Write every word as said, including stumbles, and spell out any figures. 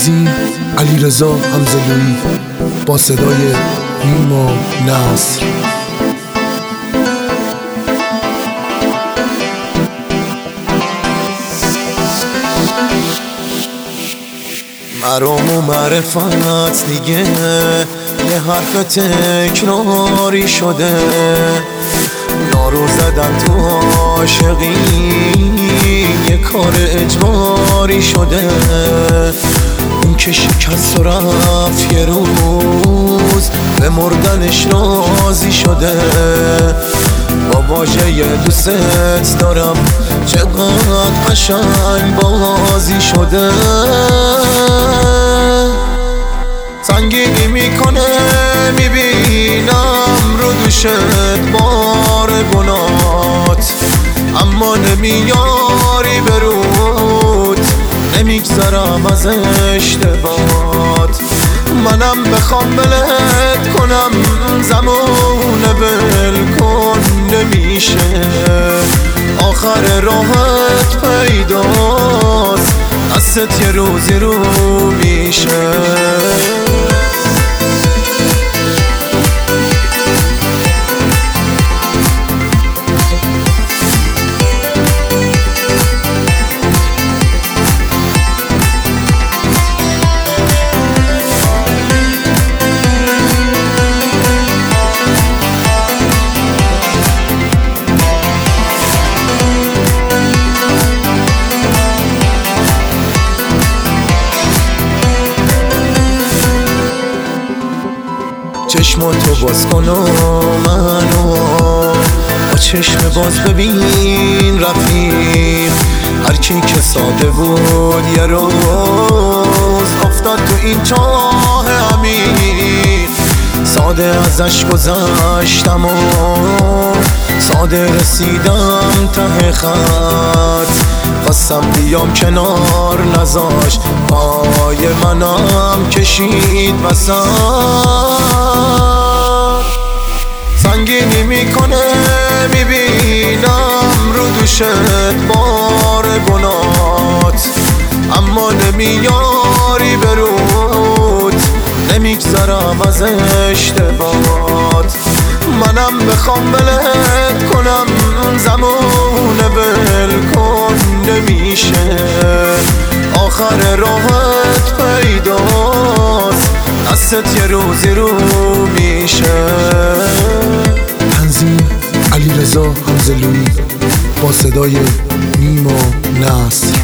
تنظیم علیرضا حمزه‌لویی با صدای نیما نصر. مرام و معرفت دیگه یه حرف تکراری شده، نارو زدن تو عاشقی یه کار اجباری شده. اون که شکست و رفت یه روز به مردنش راضی شده. با واژه دوست دارم چقدر قشنگ بازی شده. سنگینی میکنه میبینم رو دوشت بار گناهات، اما نمیاری برود نمیگذرم از اشتباهات. منم بخوام بلت کنم زمونه بل کن نمیشه، آخر راحت پیداست دستت یه روزی رو میشه. چشماتو باز کن و منو با چشم باز ببین رفیق. هرکی که ساده بود یه روز افتاد تو این چاه عمیق. ساده ازش گذشتم و ساده رسیدم ته خط. خواستم بیام کنار نذاش پای منم کشید وسط. سنگینی میکنه میبینم رو دوشت بار گناهات، اما نمیاری برود نمیگذرم از اشتباهات. منم بخوام بلت کنم زمونه بل کن نمیشه، آخر راحت پیداست دستت یه روزی رو میشه. تنظیم علیرضا حمزه‌لویی با صدای نیما نصر.